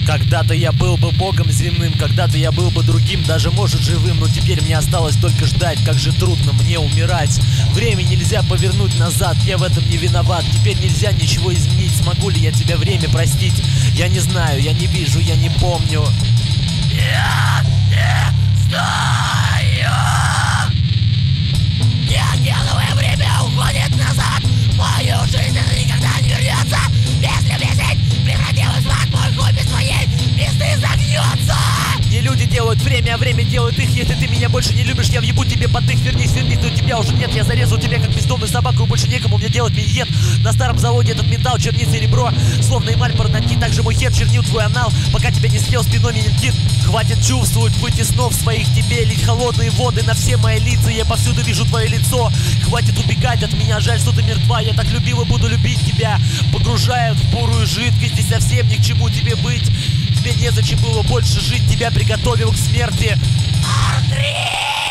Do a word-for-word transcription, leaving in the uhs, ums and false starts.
Когда-то я был бы богом земным, когда-то я был бы другим, даже может живым. Но теперь мне осталось только ждать, как же трудно мне умирать. Время нельзя повернуть назад, я в этом не виноват. Теперь нельзя ничего изменить, смогу ли я тебя время простить? Я не знаю, я не вижу, я не помню. Я не знаю. Неоновое время уходит назад. Мою жизнь это никогда не вернется. Если объяснить, превратилась в ад, мой хуй без твоей пизды загнется. Не люди делают время, а время делает их. Если ты меня больше не любишь, я въебу тебе под их. Вернись, вернись, но тебя уже нет. Я зарезал тебя как бездомную собаку, и больше некому мне делать миньет. На старом заводе этот металл чернит серебро, словно эмаль парноки. Также мой хер чернил твой анал, пока тебя не съел спиной менингит. Хватит чувствовать пути снов своих тебе, лить холодные воды на все мои лица. Я повсюду вижу твое лицо. Хватит убегать от меня, жаль, что ты мертва. Я так любил и буду любить тебя, погружая в бурую жидкость. Здесь совсем ни к чему тебе быть. Тебе незачем было больше жить, тебя приготовил к смерти. Андрей!